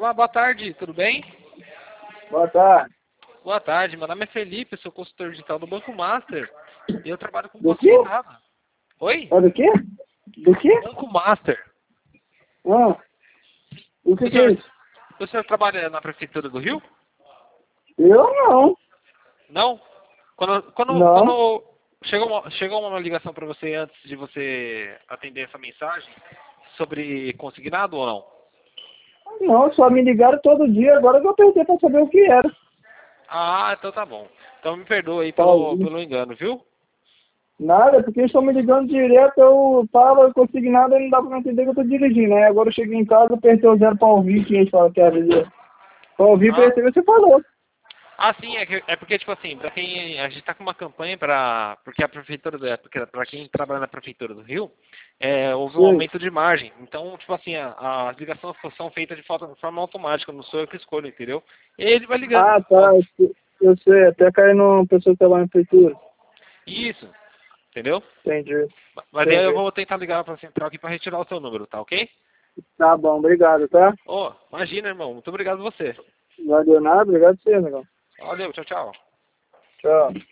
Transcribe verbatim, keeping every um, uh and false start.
Olá, boa tarde, tudo bem? Boa tarde. Boa tarde, meu nome é Felipe, eu sou consultor digital do Banco Master. E eu trabalho com Do quê? consignado. Oi? É do quê? Do quê? Banco Master. Ah, o que O que é senhor, isso? o senhor trabalha na Prefeitura do Rio? Eu não. Não? Quando, quando, Não. quando chegou, uma, chegou uma ligação para você antes de você atender essa mensagem sobre consignado ou não? Não, só me ligaram todo dia, agora que eu perguntei pra saber o que era. Ah, então tá bom. Então me perdoa aí pelo, Paulinho. pelo engano, viu? Nada, porque eles estão me ligando direto, eu falo consignado e não dá pra entender que eu tô dirigindo, né? Agora eu cheguei em casa, apertei o zero pra ouvir, que eles falam que era dizer. Pra ouvir, Ah, perceber, você falou. Ah, sim, é, que- é porque, tipo assim, pra quem. A gente tá com uma campanha para. Porque a prefeitura do. Porque pra quem trabalha na prefeitura do Rio, é, houve um Sei. aumento de margem. Então, tipo assim, a- as ligações são feitas de forma, forma automática, não sou eu que escolho, entendeu? E ele vai ligando. Ah, Ó, tá, eu sei, até cair numa pessoa que trabalha na prefeitura. isso, entendeu? Entendi, Mas aí eu entendi. vou tentar ligar pra central aqui pra retirar o seu número, tá ok? Tá bom, obrigado, tá? Ô, imagina, irmão. Muito obrigado a você. Não deu nada, obrigado a você, negão. Valeu, tchau, tchau. Tchau.